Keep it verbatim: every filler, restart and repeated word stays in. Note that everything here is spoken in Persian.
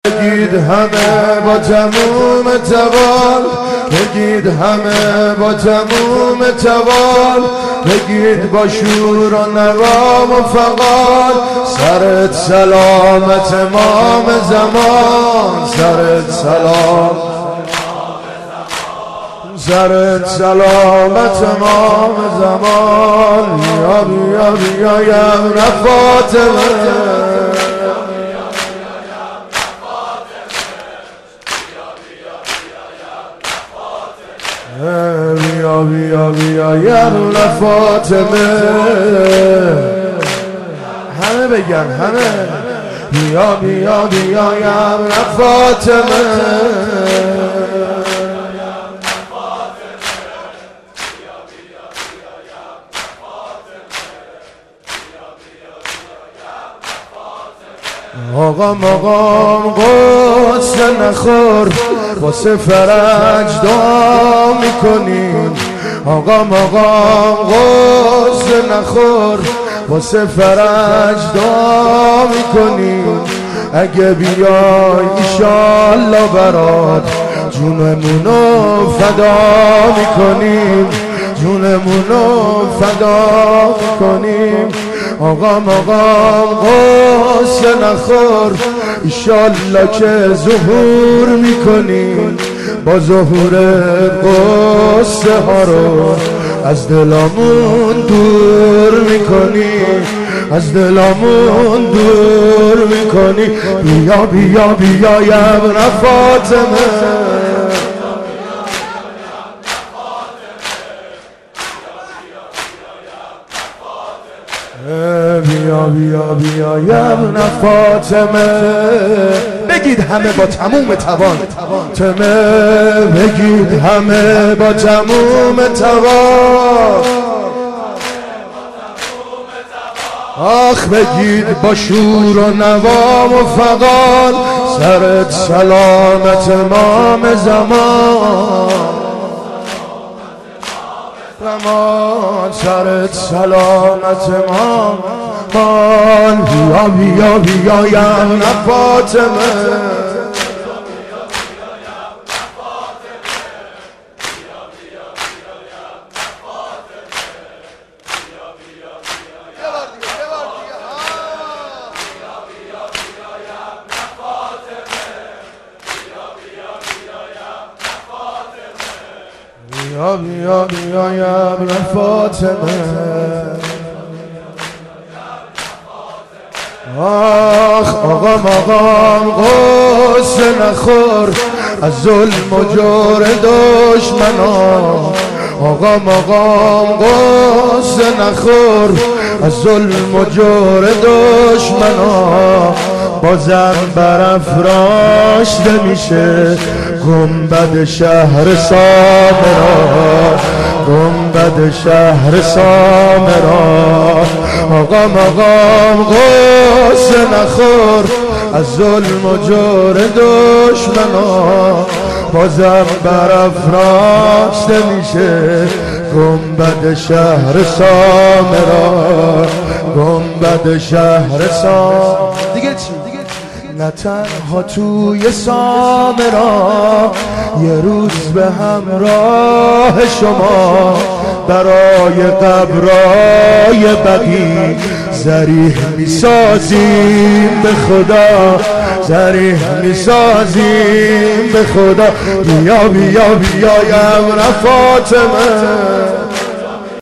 بگید همه با تموم توان، بگید همه با تموم توان، بگید با شور و نوام و فقال، سرت سلامت امام زمان، سرت سلام، سرت سلامت امام زمان. بیا بیا بیا یا ابن فاطمه، بیا بیا بیا یا ابن فاطمه. همه بگن همه، بیا بیا بیا یا ابن فاطمه. آقام آقام قصه نخور، واسه فرج دعا میکنیم. آقام آقام قصه نخور، واسه فرج دعا میکنیم. اگه بیای ایشالله برات جونمونو فدا میکنیم، جونمونو فدا میکنیم. آقام آقام قصه نخور، ایشالله که ظهور میکنیم. با ظهور قصه ها رو از دلامون دور میکنیم، از دلامون دور میکنیم. بیا بیا بیا یا ابن فاطمه، بیا بیا بیا یا ابن فاطمه. بگید همه با تموم توان، تمه بگید همه با تموم توان. آخ بگید با شور و نوام و فقال، سرت سلامت امام زمان، زمان سرت سلامت امام زمان. بیا بیا بیا یا ابن فاطمه، بیا بیا بیا یا ابن فاطمه. آخ آقام آقام قصه نخور، از ظلم و جور دشمنان. آقام آقام قصه نخور، از ظلم و جور دشمنان. بازم برافراشته میشه گنبد شهر سامرا، گنبد شهر سامرا. آقام آقام قصه نخور، از ظلم و جور دشمنان. بازم برافراشته میشه گنبد شهر سامرا، گنبد شهر سامرا. دیگه چی؟ نه تنها توی سامرا، یه روز به همراه شما برای قبرای بقی ذریح میسازیم به خدا، ذریح میسازیم به خدا. بیا بیا بیا یا ابن فاطمه،